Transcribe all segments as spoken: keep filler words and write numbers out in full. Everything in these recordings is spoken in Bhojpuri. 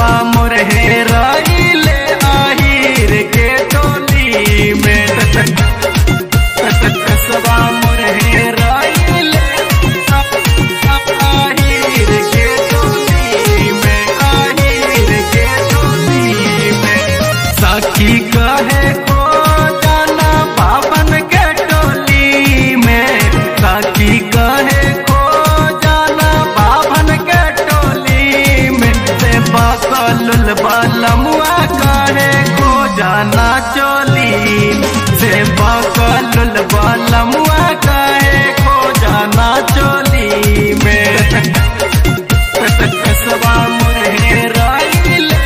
पेशवा मोर हेराइले आहिर के टोली में। पेशवा मोर हेराइले आहिर के टोली में, आहिर के टोली में। सखी कहे को जाना बाबन के टोली में, सखी कहे को जाना बाबन के टोली में। से बकलुल बलमुआ कहे को जाना चोली, से बकलुल बलमुआ कहे को जाना चोली में। पेशवा मोर हेराइले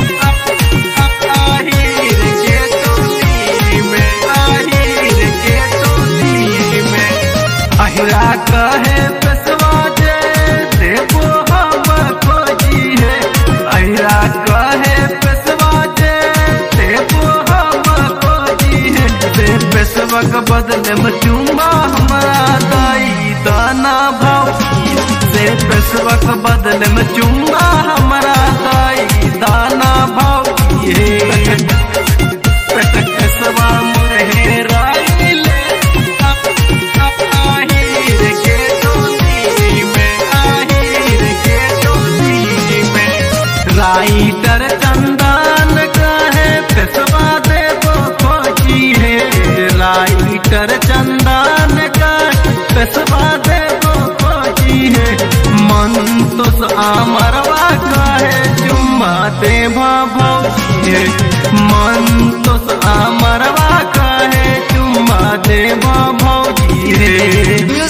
आहिर के टोली में, आहिर के टोली में। अहिरा कहे पेशवा जे देवो हम खोजी है, अहिरा कहे पेशवा जे देवो हम खोजी है। से पेशवा के बदले में चुम्मा हमारा दाई दाना भाई, से पेशवा के बदले में चुम्मा हमारा दाई दाना भाई है। पेशवा मोर हेराइले आहिर के टोली में, आहिर के टोली में। राइटर चंदन कहे पेशवा देवो खोजी है, राइटर चंदन कहे पेशवा देवो खोजी है। मन तो अमरवा कहे चुम्मा देवा भौजी है, मन तो अमरवा कहे चुम्मा देवा भौजी है।